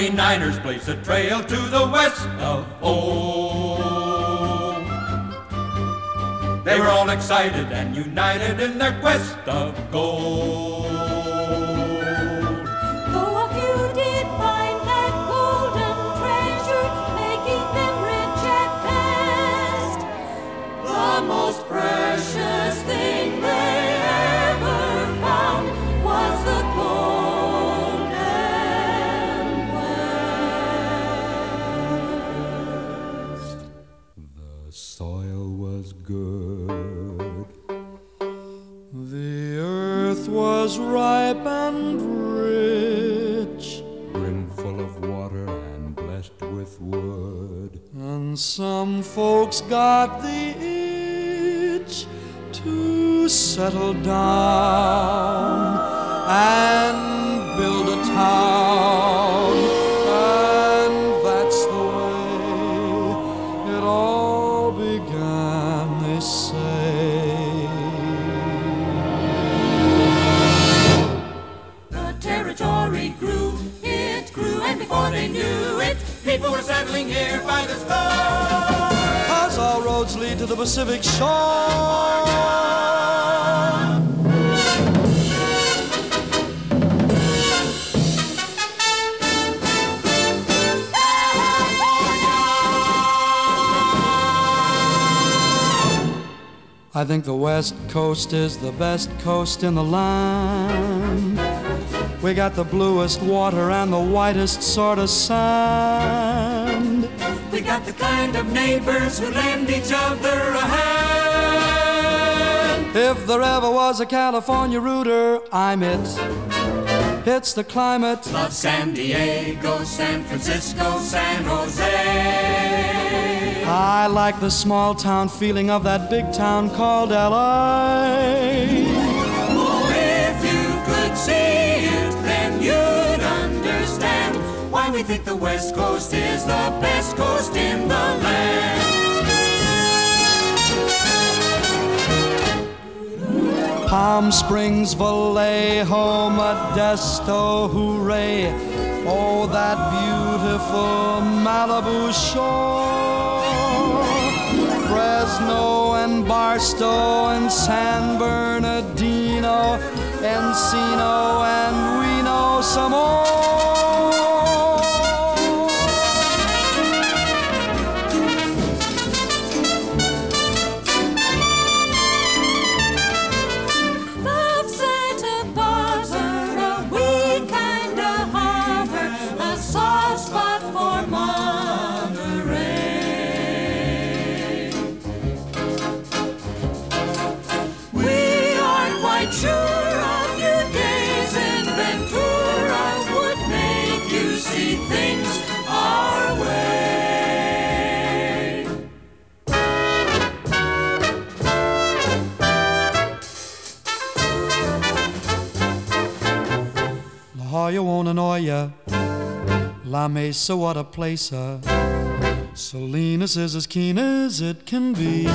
49ers blaze a trail to the west of home. They were all excited and united in their quest of gold. Though a few did find that golden treasure, making them rich at best, the most precious thing they ever found was the golden West. The soil was good, the earth was ripe and rich, brimful of water and blessed with wood. And some folks got the itch to settle down and build a town. And that's the way it all began, they say. The territory grew, it grew, and before they knew it, People were settling here by the star. As all roads lead to the Pacific shore. I think the West Coast is the best coast in the land. We got the bluest water and the whitest sort of sand. We got the kind of neighbors who lend each other a hand. If there ever was a California rooter, I'm it. It's the climate. Love San Diego, San Francisco, San Jose. I like the small town feeling of that big town called L.A. Oh, if you could see it, then you'd understand why we think the West Coast is the best coast in the land. Palm Springs, Vallejo, Modesto, hooray. Oh, that beautiful Malibu shore. Fresno and Barstow and San Bernardino, Encino and Reno some more. love Santa Barbara, a wee kind of harbor, a soft spot for Monterey. We aren't quite sure a few days in Ventura would make you see things our way. La Jolla won't annoy ya. La Mesa, what a place, Salinas is as keen as it can be.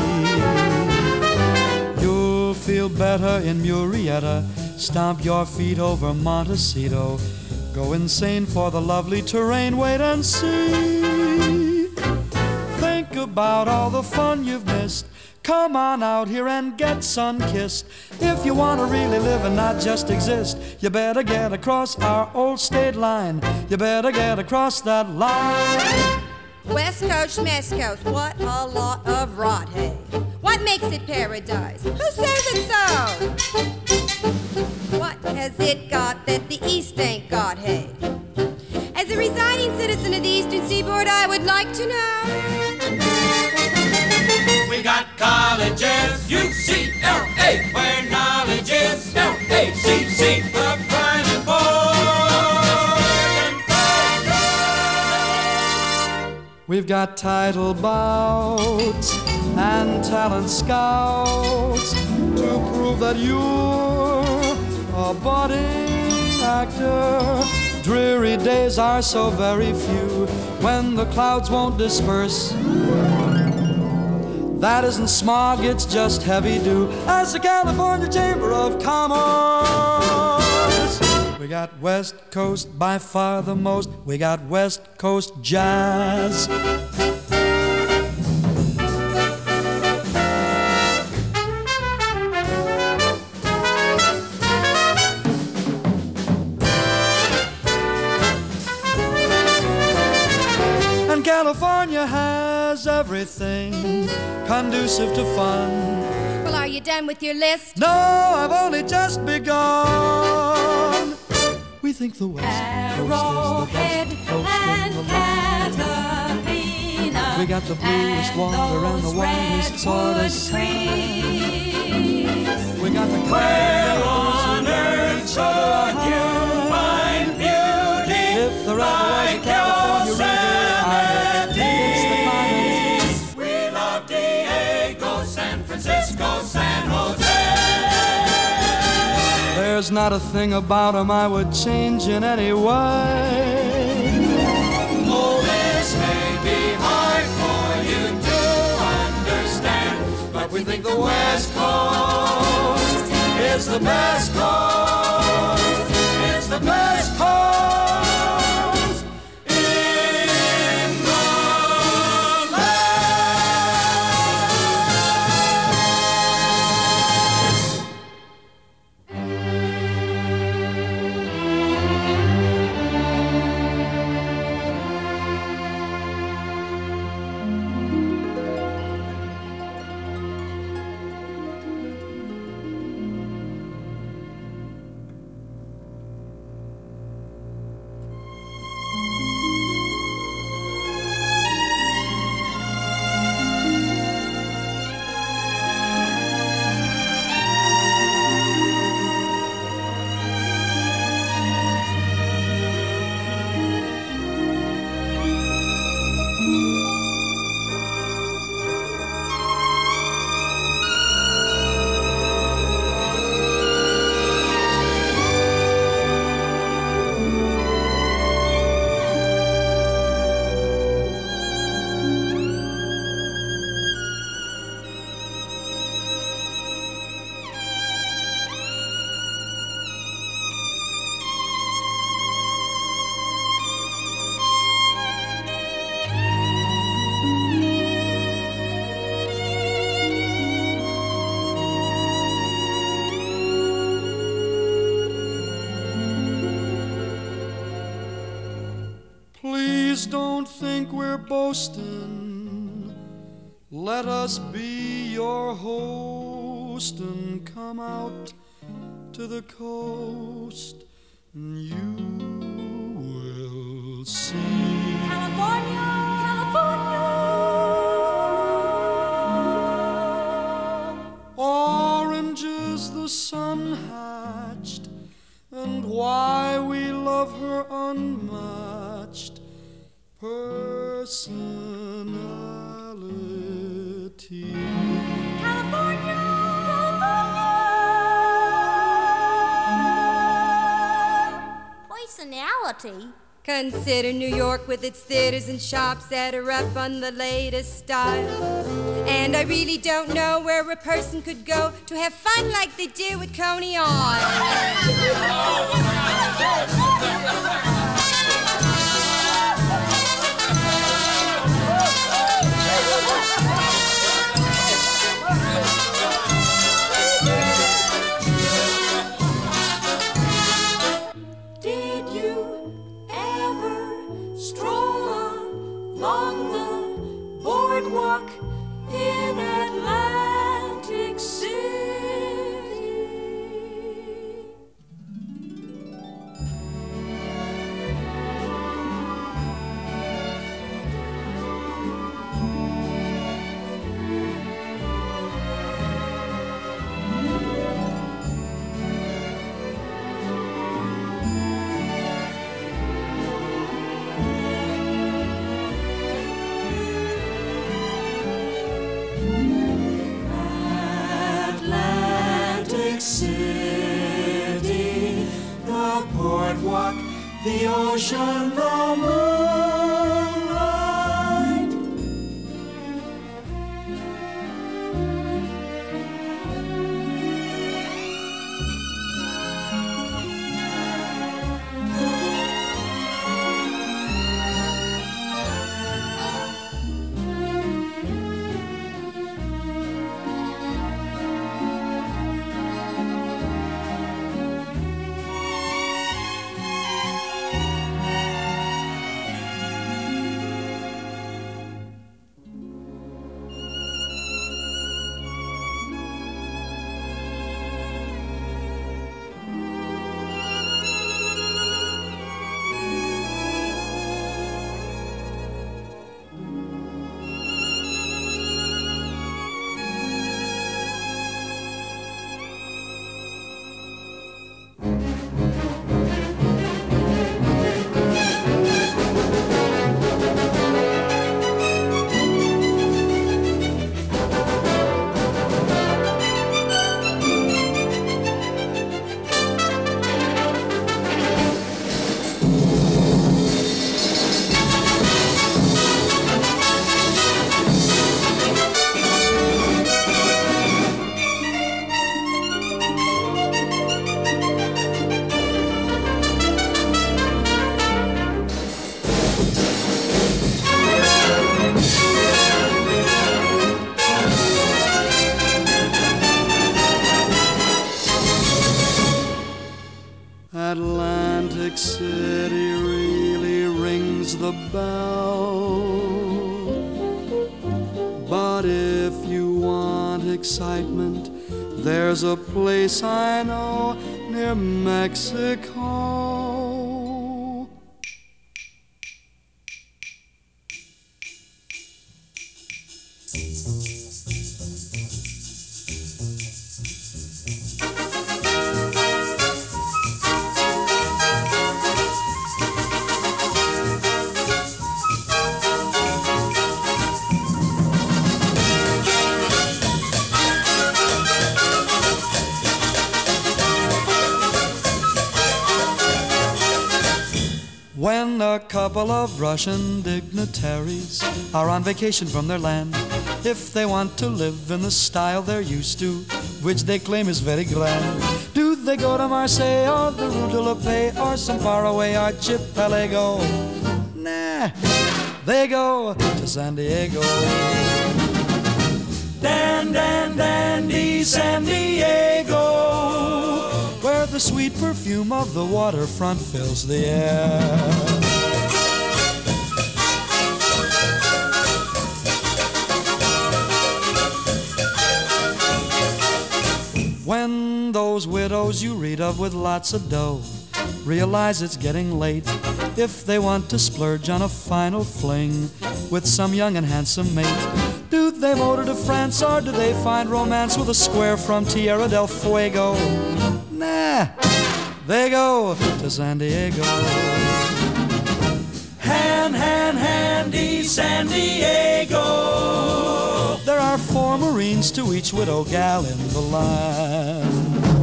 You'll feel better in Murrieta. Stomp your feet over Montecito. Go insane for the lovely terrain. Wait and see. Think about all the fun you've missed. Come on out here and get sun-kissed. If you want to really live and not just exist, you better get across our old state line. You better get across that line. West Coast, Schmest Coast, what a lot of rot, hey. What makes it paradise? Who says it's so? What has it got that the East ain't got, hey? As a residing citizen of the Eastern Seaboard, I would like to know. We got colleges, UCLA, where knowledge is LACC, the private board and federal. We've got title bouts and talent scouts to prove that you're a budding actor. Dreary days are so very few when the clouds won't disperse. That isn't smog, it's just heavy dew. As the California Chamber of Commerce. We got West Coast by far the most. We got West Coast jazz. And California has everything conducive to fun. Well, are you done with your list? No, I've only just begun. We think the West Arrowhead Coast is the best and coast in the land. Catalina. We got the bluest water and the widest sort of sand. We got the Where on earth should you find beauty If there ever was a like California Yosemite? it's the We love Diego, San Francisco, San Jose. There's not a thing about 'em I would change in any way. Oh, this may be hard for you to understand, but we think the West Coast is the best coast. It's the best coast in the Please don't think we're boasting. Let us be your host and come out to the coast, and you will see. California, California. Oranges the sun hatched, and why we love her unmatched personality. California, personality. Consider New York with its theaters and shops that are up on the latest style. And I really don't know where a person could go to have fun like they do at Coney Island. Did you ever stroll along the boardwalk in Atlantic City? Atlantic City, the boardwalk, the ocean, the moonlight. Atlantic City really rings the bell. But if you want excitement, there's a place I know near Mexico. When a couple of Russian dignitaries are on vacation from their land, if they want to live in the style they're used to, which they claim is very grand, do they go to Marseille or the Rue de la Paix or some faraway archipelago? Nah, they go to San Diego. Dandy San Diego, where the sweet perfume of the waterfront fills the air. When those widows you read of with lots of dough realize it's getting late, if they want to splurge on a final fling with some young and handsome mate, do they motor to France or do they find romance with a square from Tierra del Fuego? Nah, they go to San Diego. Handy San Diego. There are 4 Marines to each widow gal in the line.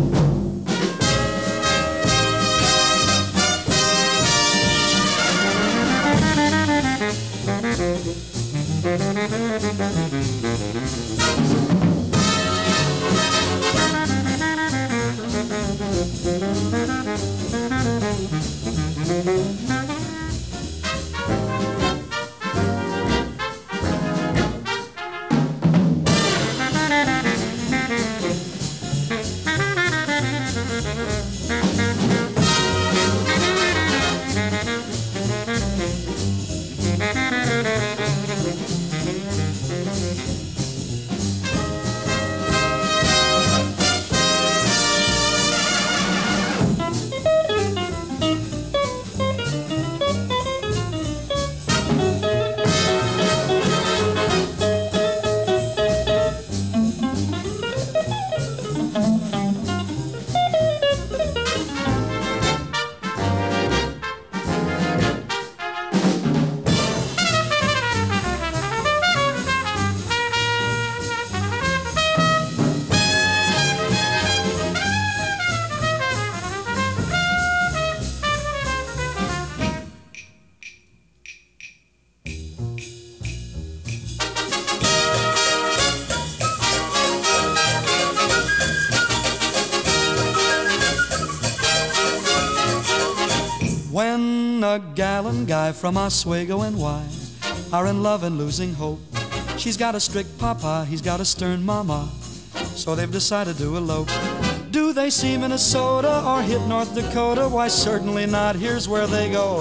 When a gal and guy from Oswego and Y are in love and losing hope, she's got a strict papa, he's got a stern mama, so they've decided to elope. Do they see Minnesota or hit North Dakota? Why, certainly not. Here's where they go.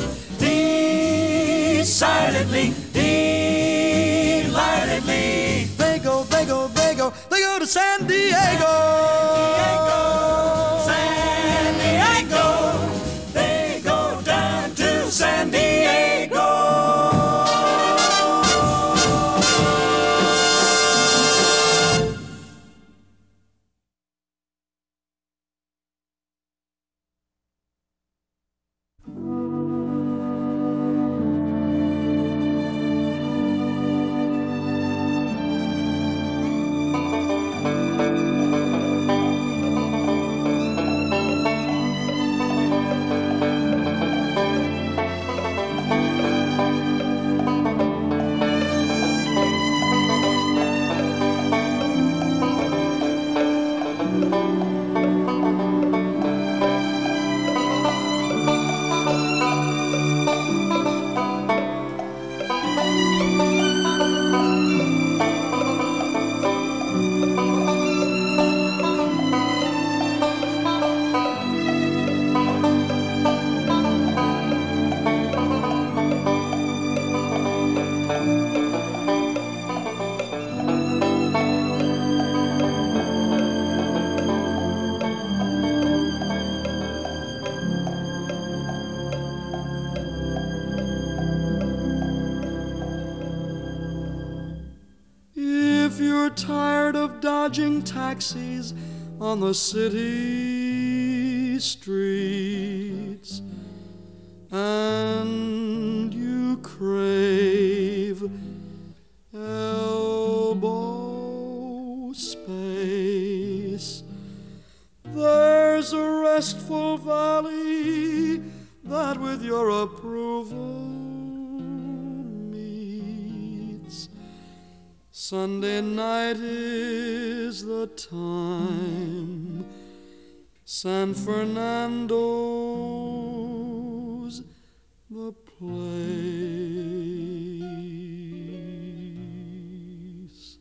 Decidedly, delightedly. They go to San Diego. San Diego. They go down to San Diego. tired of dodging taxis on the city streets, and you crave elbow space. There's a restful valley that with your approval meets. Sunday night is the time. San Fernando's the place.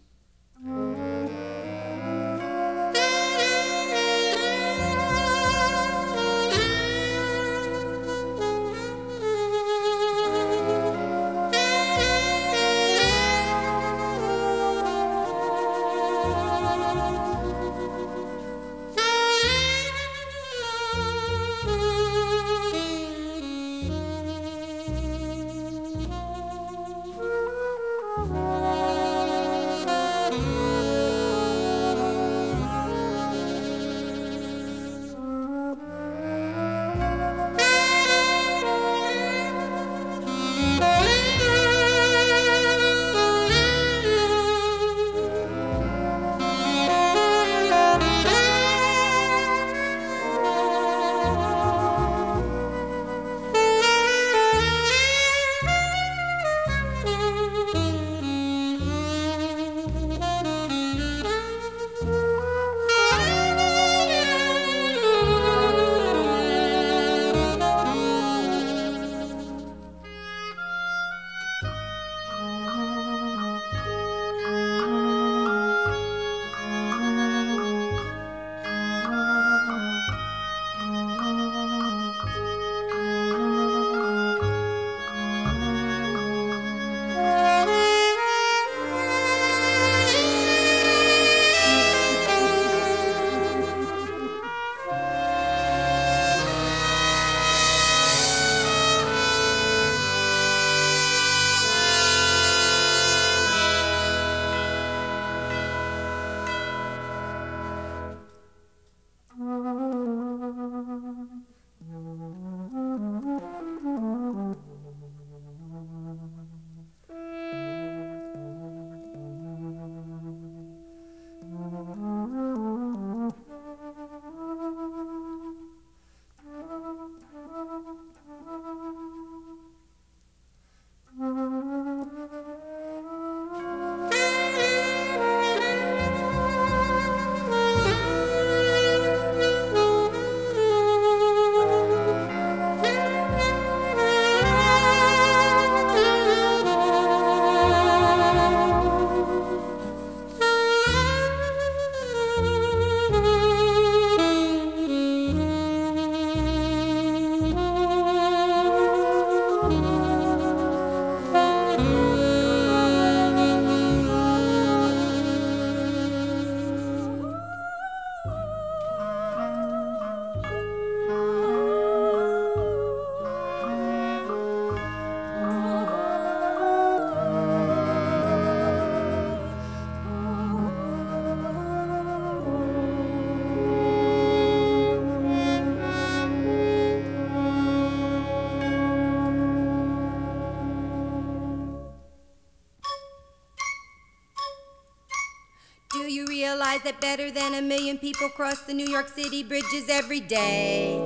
Do you realize that better than 1 million people cross the New York City bridges every day?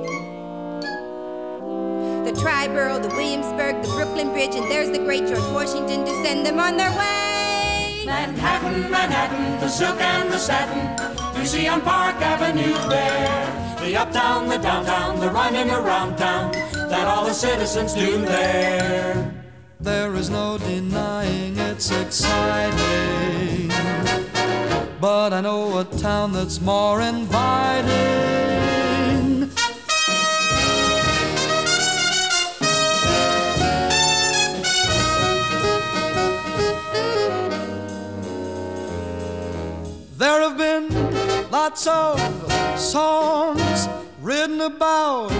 The Triborough, the Williamsburg, the Brooklyn Bridge, and there's the great George Washington to send them on their way. Manhattan, Manhattan, the silk and the satin you see on Park Avenue there. The uptown, the downtown, the running around town that all the citizens do there. There is no denying it's exciting, but I know a town that's more inviting. There have been lots of songs written about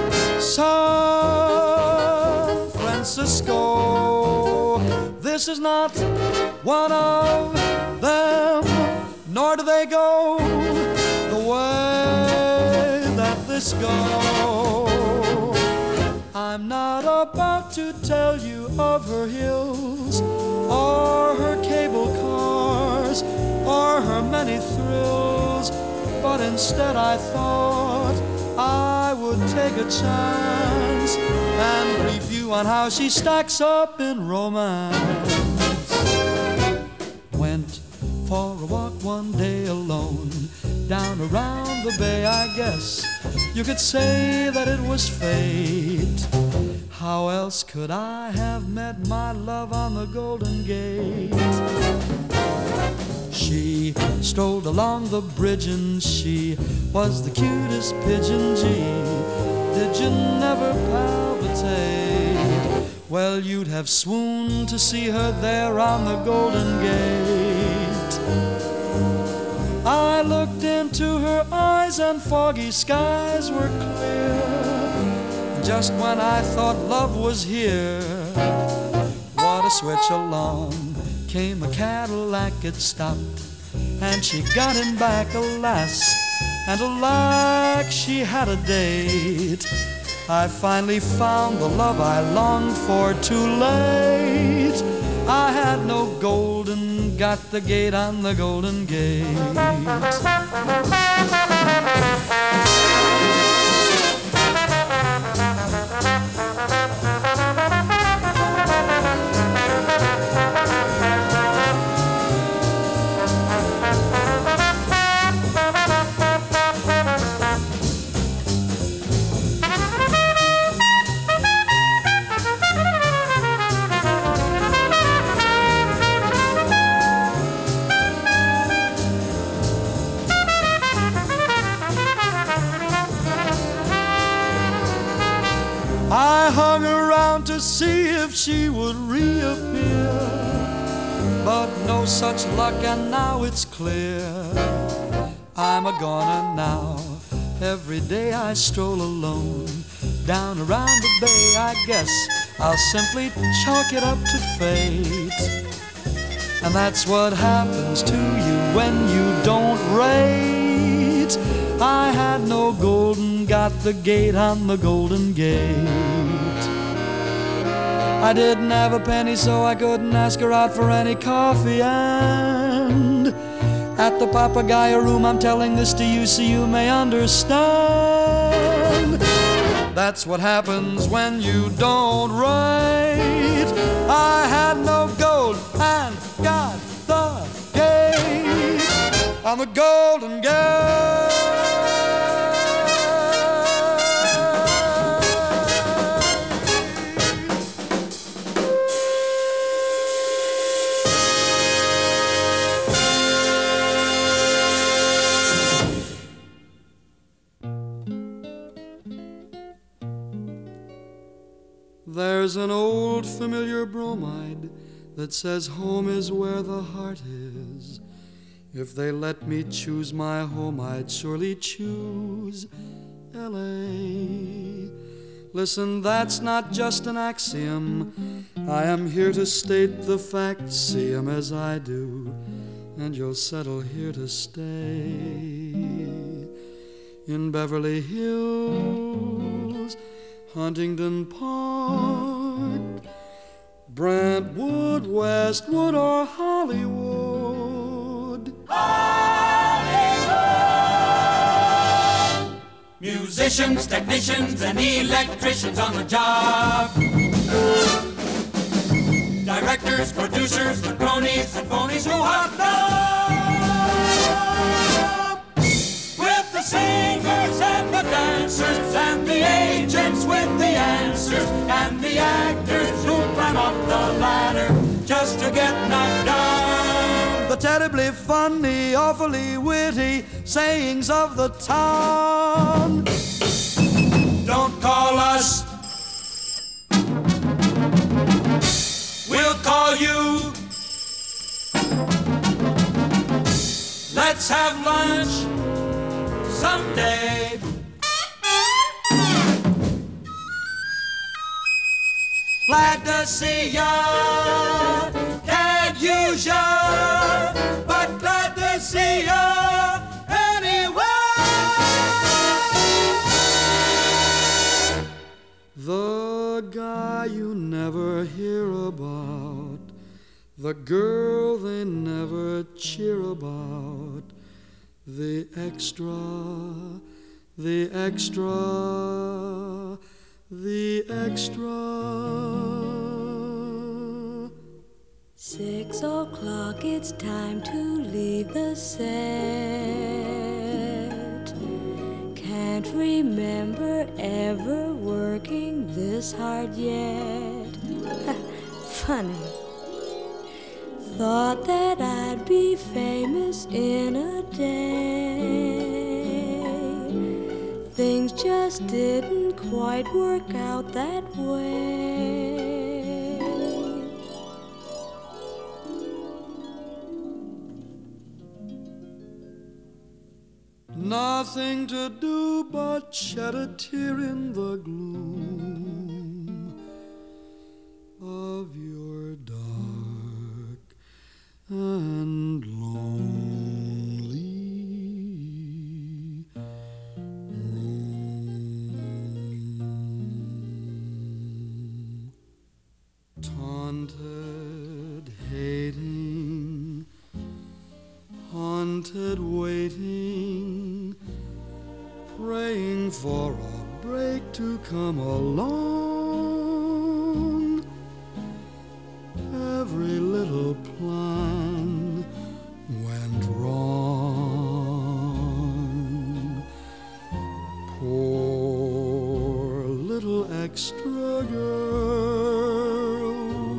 San Francisco. This is not one of them. far do they go the way that this goes? I'm not about to tell you of her hills or her cable cars or her many thrills, but instead I thought I would take a chance and brief you on how she stacks up in romance. Went for a walk one day alone down around the bay. I guess you could say that it was fate. How else could I have met my love on the Golden Gate? She strolled along the bridge and she was the cutest pigeon. Gee, did you never palpitate? Well, you'd have swooned to see her there on the Golden Gate. I looked into her eyes and foggy skies were clear. Just when I thought love was here, what a switch along came a Cadillac. It stopped and she got him back, alas, and alack, she had a date. I finally found the love I longed for too late. I had no gold and got the gate on the Golden Gate. I hung around to see if she would reappear, but no such luck, and now it's clear I'm a goner now. Every day I stroll alone down around the bay. I guess I'll simply chalk it up to fate. And that's what happens to you when you don't rate. I had no gold and got the gate on the Golden Gate. I didn't have a penny, so I couldn't ask her out for any coffee. And at the Papagayo room, I'm telling this to you so you may understand. That's what happens when you don't write. I had no gold and got the gate on the Golden Gate. There's an old familiar bromide that says home is where the heart is. If they let me choose my home, I'd surely choose L.A. Listen, that's not just an axiom. I am here to state the facts, see 'em as I do, and you'll settle here to stay. In Beverly Hills, Huntington Park, Brentwood, Westwood, or Hollywood. Hollywood! Musicians, technicians, and electricians on the job. Directors, producers, the cronies and phonies who have done. With the singers and the dancers and the agents with the answers and the actors who climb up the ladder just to get knocked down. The terribly funny, awfully witty sayings of the town. Don't call us, we'll call you. Let's have lunch someday. Glad to see ya, can't use ya, but glad to see ya. the girl they never cheer about, the extra, the extra, the extra. 6 o'clock, it's time to leave the set. Can't remember ever working this hard yet. Funny. Thought that I'd be famous in a day. Things just didn't quite work out that way. Nothing to do but shed a tear in the gloom of your dark and lonely room. Taunted, hating, haunted, waiting, praying for a break to come along. Every little plan went wrong. Poor little extra girl,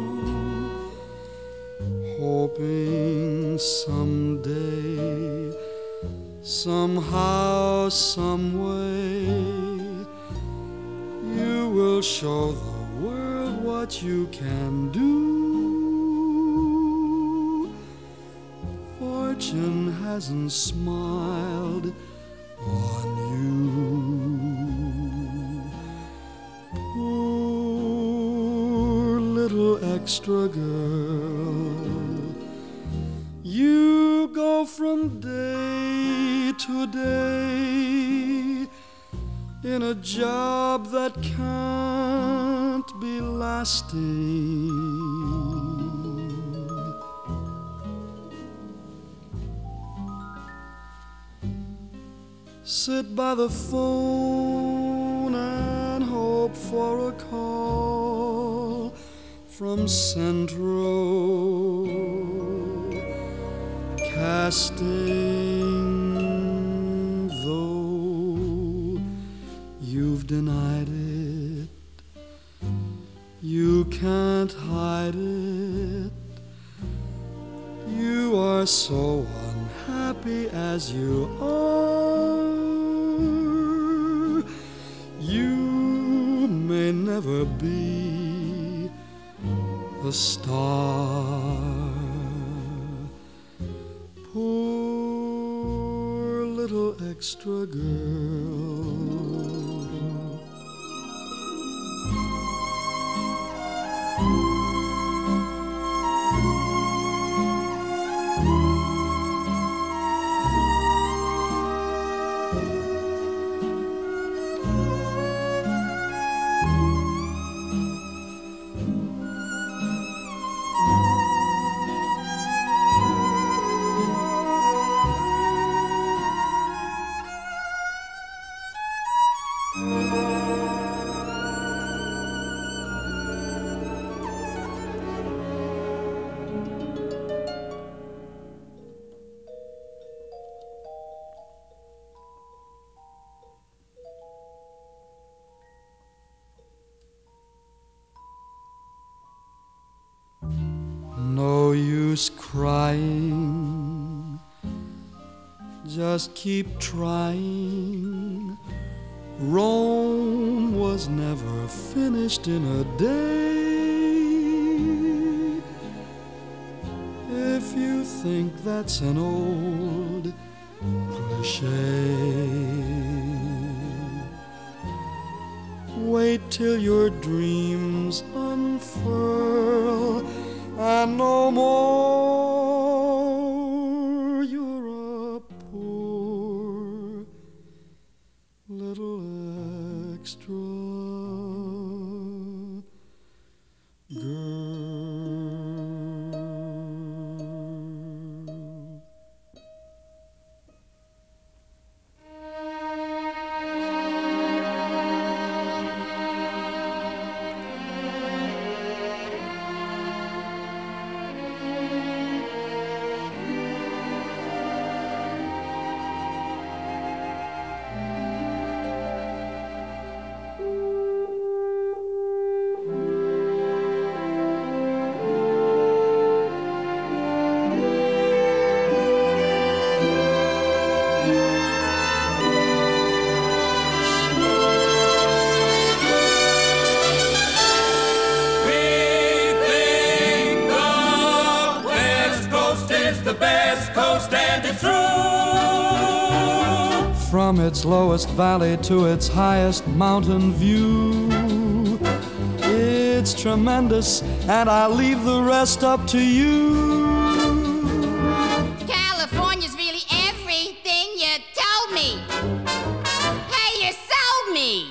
hoping someday, somehow, someway, you will show the world what you can do. Fortune hasn't smiled on you. Poor little extra girl, you go from day to day in a job that can't be lasting. Sit by the phone and hope for a call from Central, casting, though you've denied it, you can't hide it. You are so unhappy as you are. You may never be a star. Poor little extra girl. No use crying, just keep trying. Rome was never finished in a day. If you think that's an old cliche, wait till your dreams unfurl and no more you're a poor little extra girl. its lowest valley to its highest mountain view. It's tremendous, and I leave the rest up to you. California's really everything you told me. Hey, you sold me.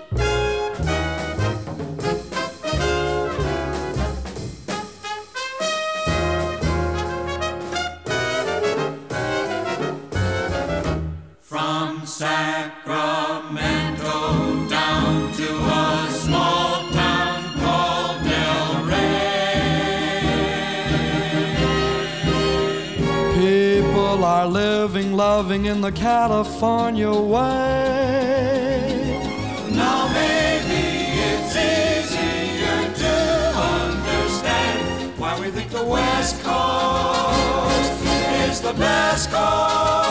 From Sacramento down to a small town called Del Rey. People are living, loving in the California way. Now maybe it's easier to understand why we think the West Coast is the best coast.